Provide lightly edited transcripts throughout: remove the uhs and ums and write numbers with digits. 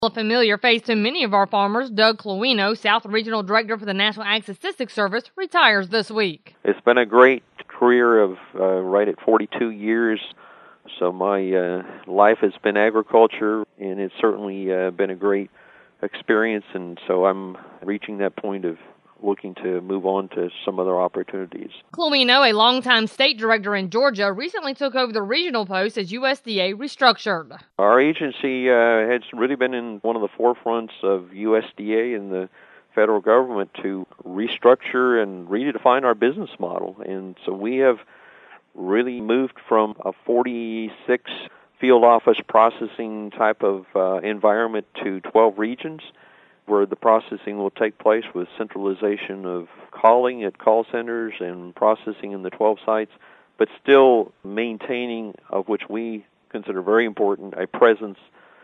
A familiar face to many of our farmers, Doug Cloino, South Regional Director for the National Ag Statistics Service, retires this week. It's been a great career of right at 42 years. So my life has been agriculture, and it's certainly been a great experience. And so I'm reaching that point of looking to move on to some other opportunities. Cloino, a longtime state director in Georgia, recently took over the regional post as USDA restructured. Our agency has really been in one of the forefronts of USDA and the federal government to restructure and redefine our business model. And so we have really moved from a 46 field office processing type of environment to 12 regions, where the processing will take place with centralization of calling at call centers and processing in the 12 sites, but still maintaining, of which we consider very important, a presence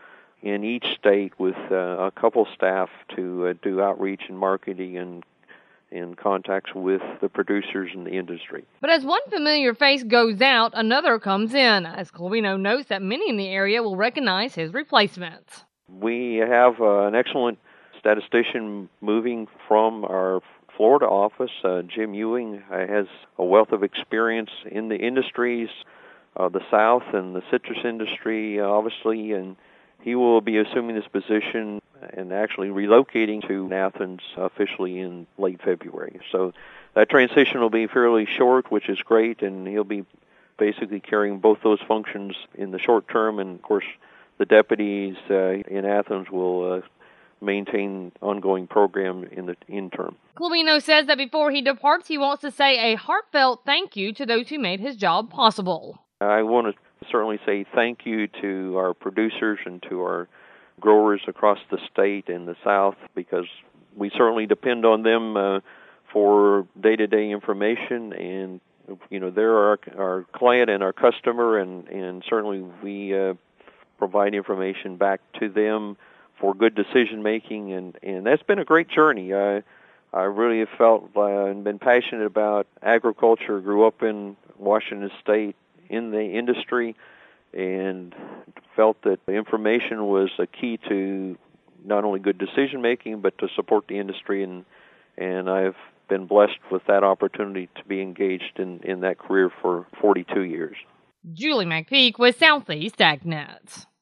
in each state with a couple staff to do outreach and marketing and contacts with the producers in the industry. But as one familiar face goes out, another comes in, as Cloino notes that many in the area will recognize his replacement. We have an excellent statistician moving from our Florida office. Jim Ewing has a wealth of experience in the industries, the South and the citrus industry, obviously, and he will be assuming this position and actually relocating to Athens officially in late February. So that transition will be fairly short, which is great, and he'll be basically carrying both those functions in the short term, and of course the deputies in Athens will maintain ongoing program in the interim. Cloino says that before he departs, he wants to say a heartfelt thank you to those who made his job possible. I want to certainly say thank you to our producers and to our growers across the state and the South, because we certainly depend on them for day-to-day information, and they're our client and our customer, and certainly we provide information back to them for good decision making, and that's been a great journey. I really have felt and been passionate about agriculture. Grew up in Washington State in the industry, and felt that the information was a key to not only good decision making but to support the industry, and I've been blessed with that opportunity to be engaged in that career for 42 years. Julie McPeak with Southeast AgNet.